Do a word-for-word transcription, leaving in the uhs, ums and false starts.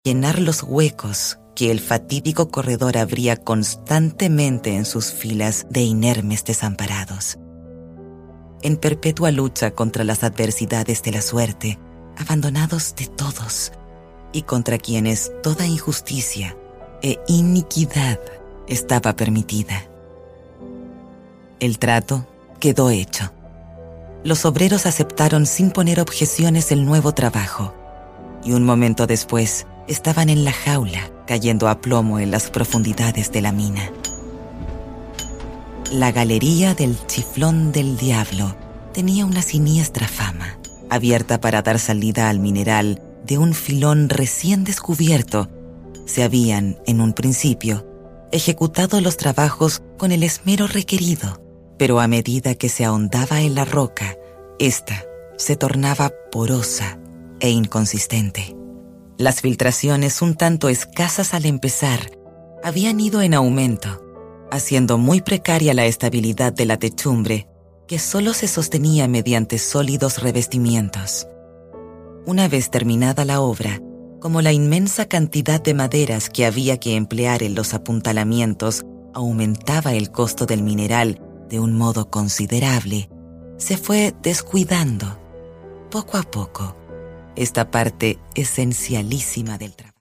llenar los huecos que el fatídico corredor abría constantemente en sus filas de inermes desamparados. En perpetua lucha contra las adversidades de la suerte, abandonados de todos, y contra quienes toda injusticia e iniquidad estaba permitida. El trato quedó hecho. Los obreros aceptaron sin poner objeciones el nuevo trabajo, y un momento después estaban en la jaula, cayendo a plomo en las profundidades de la mina. La galería del Chiflón del Diablo tenía una siniestra fama, abierta para dar salida al mineral de un filón recién descubierto. Se habían, en un principio, ejecutado los trabajos con el esmero requerido, pero a medida que se ahondaba en la roca, ésta se tornaba porosa e inconsistente. Las filtraciones, un tanto escasas al empezar, habían ido en aumento, haciendo muy precaria la estabilidad de la techumbre, que solo se sostenía mediante sólidos revestimientos. Una vez terminada la obra, como la inmensa cantidad de maderas que había que emplear en los apuntalamientos aumentaba el costo del mineral de un modo considerable, se fue descuidando, poco a poco, esta parte esencialísima del trabajo.